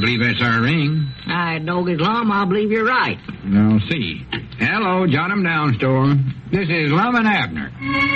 believe that's our ring. I dog it, Lum. I believe you're right. Now, see. Hello, Jot 'em Down store. This is Lum and Abner.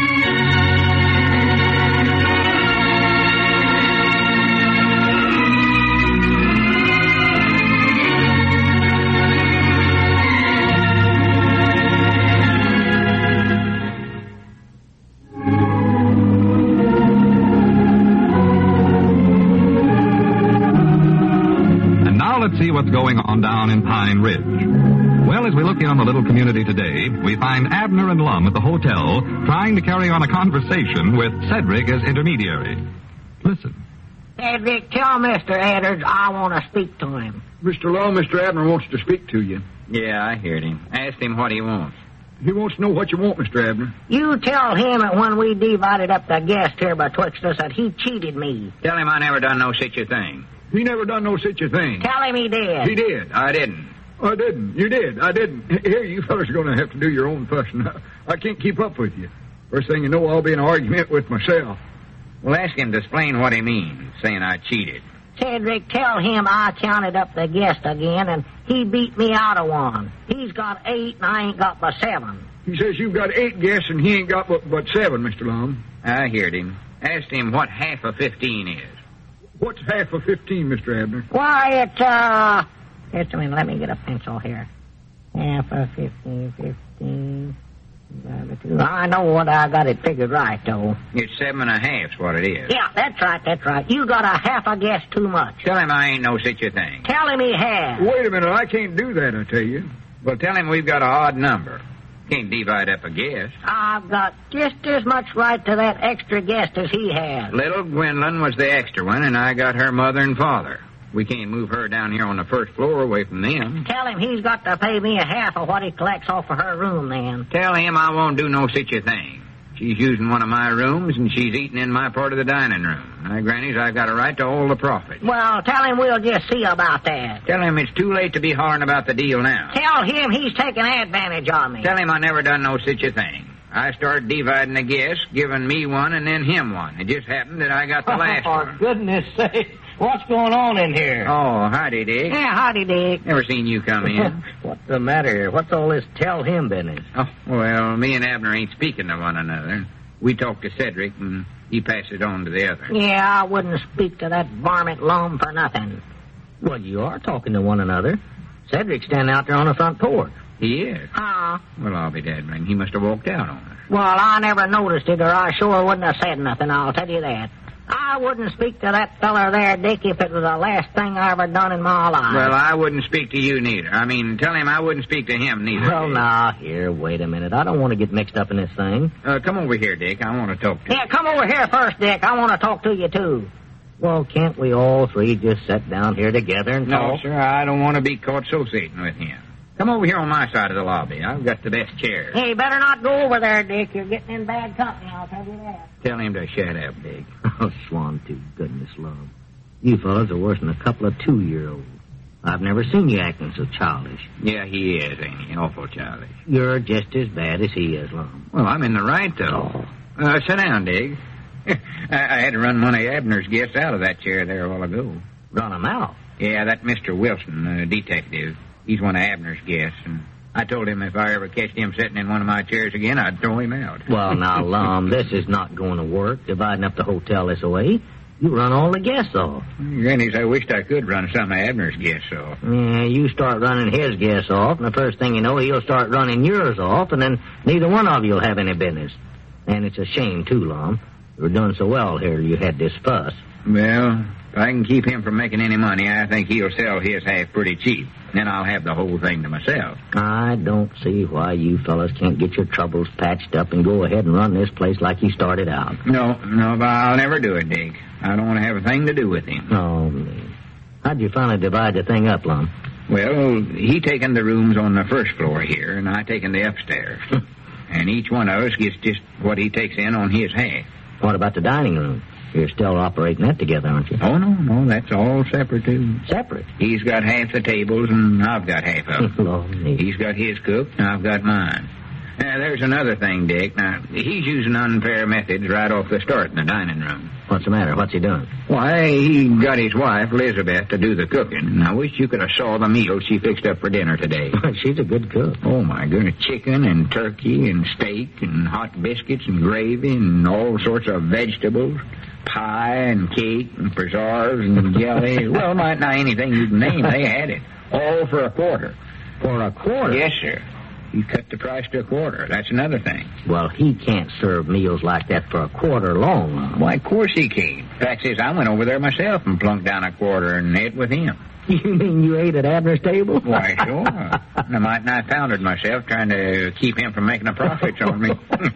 Let's see what's going on down in Pine Ridge. Well, as we look in on the little community today, we find Abner and Lum at the hotel trying to carry on a conversation with Cedric as intermediary. Listen. Cedric, tell Mr. Edders I want to speak to him. Mr. Lum, Mr. Abner wants to speak to you. Yeah, I heard him. Asked him what he wants. He wants to know what you want, Mr. Abner. You tell him that when we divided up the guest here betwixt us that he cheated me. Tell him I never done no such a thing. He never done no such a thing. Tell him he did. He did. I didn't. I didn't. You did. I didn't. Here, you fellas are going to have to do your own fussing. I can't keep up with you. First thing you know, I'll be in an argument with myself. Well, ask him to explain what he means, saying I cheated. Cedric, tell him I counted up the guest again, and he beat me out of one. He's got 8, and I ain't got but 7. He says you've got 8 guests, and he ain't got but 7, Mr. Lum. I heard him. Asked him what half of 15 is. What's half of 15, Mr. Abner? Why, just a minute, let me get a pencil here. Half of 15. I know what I got it figured right, though. It's 7 1/2's what it is. Yeah, that's right. You got a half a guess too much. Tell him I ain't no such a thing. Tell him he has. Wait a minute, I can't do that, I tell you. Well, tell him we've got an odd number. Can't divide up a guest. I've got just as much right to that extra guest as he has. Little Gwendolyn was the extra one, and I got her mother and father. We can't move her down here on the first floor away from them. Tell him he's got to pay me a half of what he collects off of her room, then. Tell him I won't do no such a thing. She's using one of my rooms, and she's eating in my part of the dining room. My grannies, I've got a right to all the profit. Well, tell him we'll just see about that. Tell him it's too late to be hollering about the deal now. Tell him he's taking advantage of me. Tell him I never done no such a thing. I started dividing the guests, giving me one and then him one. It just happened that I got the last one. For goodness sake, what's going on in here? Oh, howdy, Dick. Yeah, howdy, Dick. Never seen you come in. What's the matter here? What's all this tell him business? Oh, well, me and Abner ain't speaking to one another. We talked to Cedric, and he passed it on to the other. Yeah, I wouldn't speak to that varmint Lum for nothing. Well, you are talking to one another. Cedric's standing out there on the front porch. He is? Huh? Well, I'll be dabbling. He must have walked out on us. Well, I never noticed it, or I sure wouldn't have said nothing, I'll tell you that. I wouldn't speak to that feller there, Dick, if it was the last thing I ever done in my life. Well, I wouldn't speak to you neither. I mean, tell him I wouldn't speak to him neither. Well, now, here, wait a minute. I don't want to get mixed up in this thing. Come over here, Dick. I want to talk to you. Yeah, come over here first, Dick. I want to talk to you, too. Well, can't we all three just sit down here together and talk? No, sir, I don't want to be caught associating with him. Come over here on my side of the lobby. I've got the best chairs. Hey, better not go over there, Dick. You're getting in bad company, I'll tell you that. Tell him to shut up, Dick. Oh, swan to goodness, love. You fellas are worse than a couple of 2-year-olds. I've never seen you acting so childish. Yeah, he is, ain't he? Awful childish. You're just as bad as he is, love. Well, I'm in the right, though. Sit down, Dick. I had to run one of Abner's guests out of that chair there a while ago. Run him out? Yeah, that Mr. Wilson, detective. He's one of Abner's guests, and I told him if I ever catched him sitting in one of my chairs again, I'd throw him out. Well, now, Lum, this is not going to work, dividing up the hotel this way. You run all the guests off. Grannies, I wished I could run some of Abner's guests off. Yeah, you start running his guests off, and the first thing you know, he'll start running yours off, and then neither one of you will have any business. And it's a shame, too, Lum. You were doing so well here, you had this fuss. Well, if I can keep him from making any money, I think he'll sell his half pretty cheap. Then I'll have the whole thing to myself. I don't see why you fellas can't get your troubles patched up and go ahead and run this place like you started out. No, but I'll never do it, Dick. I don't want to have a thing to do with him. Oh, man. How'd you finally divide the thing up, Lum? Well, he taken the rooms on the first floor here, and I taken the upstairs. And each one of us gets just what he takes in on his half. What about the dining room? You're still operating that together, aren't you? Oh, no, that's all separate, too. Separate? He's got half the tables, and I've got half of them. Oh, neat. He's got his cook, and I've got mine. There's another thing, Dick. Now, he's using unfair methods right off the start in the dining room. What's the matter? What's he doing? Why, he got his wife, Elizabeth, to do the cooking. And I wish you could have saw the meal she fixed up for dinner today. She's a good cook. Oh, my goodness. Chicken and turkey and steak and hot biscuits and gravy and all sorts of vegetables. Pie and cake and preserves and jelly. Well, not anything you can name. They had it. All for $0.25. For $0.25? Yes, sir. You cut the price to $0.25. That's another thing. Well, he can't serve meals like that for $0.25 long. Why, of course he can. Fact is, I went over there myself and plunked down $0.25 and ate with him. You mean you ate at Abner's table? Why, sure. I might not have foundered myself trying to keep him from making a profit on me.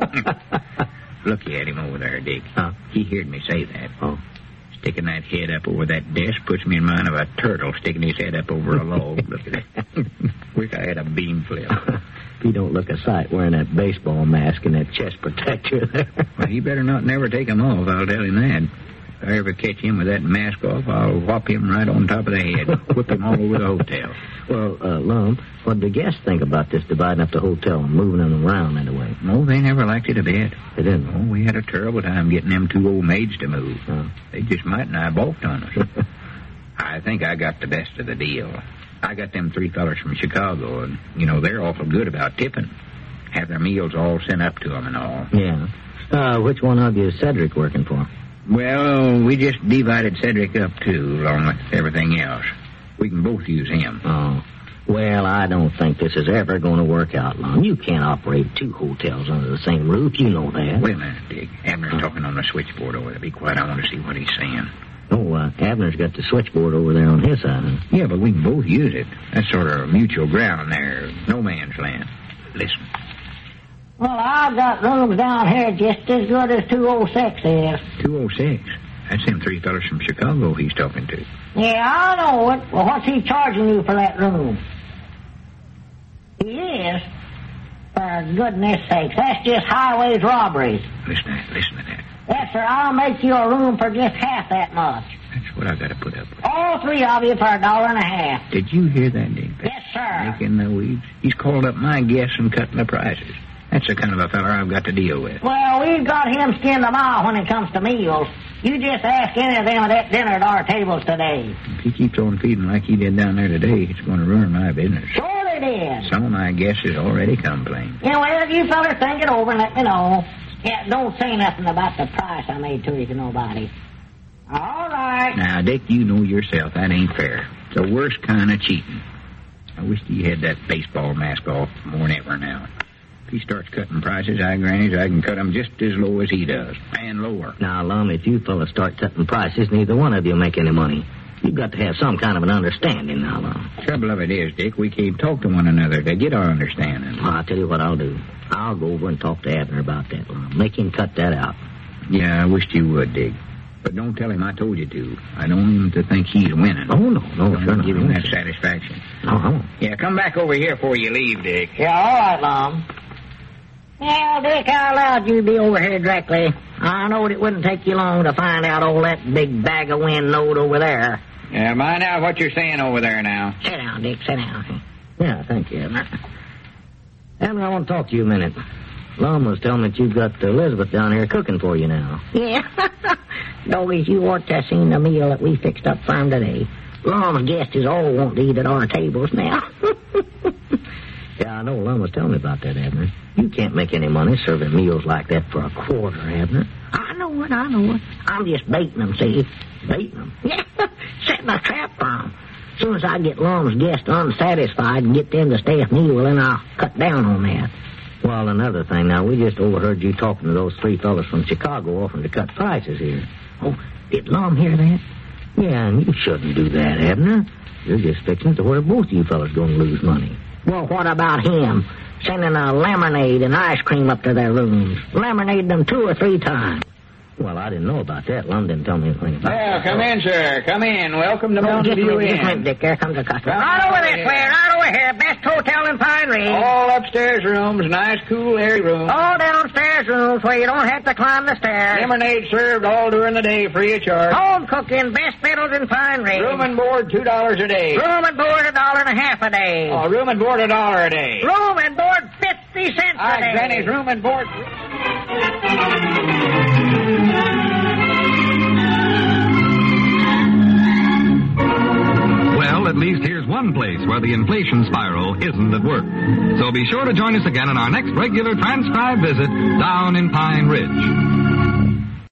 Looky at him over there, Dick. Huh? He heard me say that. Oh. Sticking that head up over that desk puts me in mind of a turtle sticking his head up over a log. Look at that. Wish I had a beam flip. If he don't look a sight wearing that baseball mask and that chest protector there. Well, he better not never take him off, I'll tell him that. If I ever catch him with that mask off, I'll whop him right on top of the head. Whip him all over the hotel. Well, Lum, what did the guests think about this dividing up the hotel and moving them around that way? No, they never liked it a bit. They didn't? Oh, we had a terrible time getting them two old maids to move. They just might and I balked on us. I think I got the best of the deal. I got them three fellers from Chicago, and, they're awful good about tipping. Have their meals all sent up to them and all. Yeah. Which one of you is Cedric working for? Well, we just divided Cedric up, too, along with everything else. We can both use him. Oh. Well, I don't think this is ever going to work out, Lum. You can't operate two hotels under the same roof. You know that. Wait a minute, Dick. Abner's talking on the switchboard over there. Be quiet. I want to see what he's saying. Oh, Abner's got the switchboard over there on his side, huh? Yeah, but we can both use it. That's sort of mutual ground there. No man's land. Listen. Well, I've got rooms down here just as good as 206 is. 206? That's them three fellas from Chicago he's talking to. Yeah, I know it. Well, what's he charging you for that room? He is? For goodness sakes, that's just highways robberies. Listen to that. Yes, sir, I'll make you a room for just half that much. That's what I got to put up with. All three of you for $1.50. Did you hear that, Dick? Yes, sir. Making the weeds. He's called up my guests and cutting the prices. That's the kind of a feller I've got to deal with. Well, we've got him skinned a mile when it comes to meals. You just ask any of them at that dinner at our tables today. If he keeps on feeding like he did down there today, it's going to ruin my business. Sure it is. Some of my guests has already complained. Yeah, well, you fellas think it over and let me know. Yeah, don't say nothing about the price I made to you to nobody. All right. Now, Dick, you know yourself that ain't fair. It's the worst kind of cheating. I wish he had that baseball mask off more than ever now. If he starts cutting prices, I grannies, I can cut them just as low as he does, and lower. Now, Lum, if you fellas start cutting prices, neither one of you make any money. You've got to have some kind of an understanding now, Lum. Trouble of it is, Dick, we can't talk to one another to get our understanding. Well, I'll tell you what I'll do. I'll go over and talk to Abner about that, Lum. Make him cut that out. Yeah, I wished you would, Dick. But don't tell him I told you to. I don't want him to think he's winning. Oh, no, Don't sure not. give him that satisfaction. No, I won't. Yeah, come back over here before you leave, Dick. Yeah, all right, Lum. Yeah, Dick, I allowed you to be over here directly. I knowed it wouldn't take you long to find out all that big bag of wind knowed over there. Yeah, mind out what you're saying over there now. Sit down, Dick, sit down. Yeah, thank you, Abner. Abner, I want to talk to you a minute. Lum was telling me that you've got Elizabeth down here cooking for you now. Yeah. Doggies, you ought to have seen the meal that we fixed up for him today. Lum's guests is all wanting to eat at our tables now. Yeah, I know Lum was telling me about that, Abner. You can't make any money serving meals like that for $0.25, Abner. I know it. I'm just baiting them, see? Baiting them? Yeah, setting a trap for them. As soon as I get Lum's guests unsatisfied and get them to stay with me, well, then I'll cut down on that. Well, another thing. Now, we just overheard you talking to those three fellas from Chicago offering to cut prices here. Oh, did Lum hear that? Yeah, and you shouldn't do that, Abner. You're just fixing to where both of you fellas going to lose money. Well, what about him? Sending a lemonade and ice cream up to their rooms. Lemonade them 2 or 3 times. Well, I didn't know about that. Lum didn't tell me anything about Well, that. come in, sir. Come in. Welcome to Mountain View Just a minute, Inn. Dick. There comes a customer. Right over this way, right over here. Best hotel in Pine Ridge. All upstairs rooms, nice, cool, airy rooms. All downstairs rooms where you don't have to climb the stairs. Lemonade served all during the day, free of charge. Home cooking, best fiddles in Pine Ridge. Room and board, $2 a day. Room and board $1.50 a day. Oh, room and board $1 a day. Room and board 50 cents a day. Granny's room and board. Well, at least here's one place where the inflation spiral isn't at work. So be sure to join us again on our next regular transcribed visit down in Pine Ridge.